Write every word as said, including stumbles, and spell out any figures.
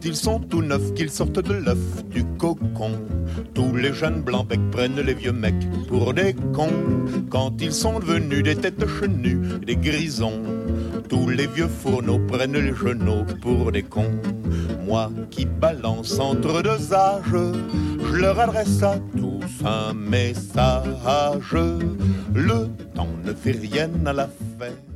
ils sont tout neufs, qu'ils sortent de l'œuf du cocon. Tous les jeunes blancs becs prennent les vieux mecs pour des cons. Quand ils sont devenus des têtes chenues, des grisons, tous les vieux fourneaux prennent les genoux pour des cons. Moi qui balance entre deux âges, je leur adresse à tous un message. Le temps ne fait rien à l'affaire.